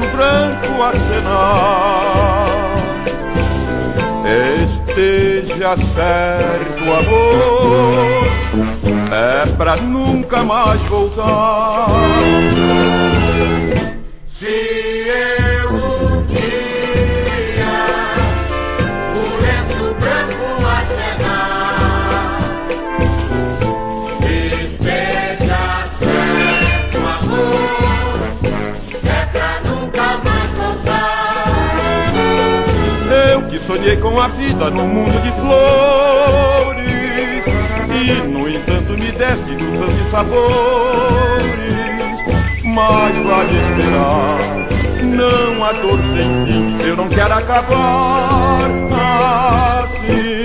lenço branco acenar. Esteja certo, amor, é pra nunca mais voltar. Se eu um dia o lenço branco acenar, esteja certo, amor, é pra nunca mais voltar. Eu que sonhei com a vida num mundo de flores e, no entanto, me deste dos seus sabores. Mas vale esperar, não há dor sem fim, eu não quero acabar assim.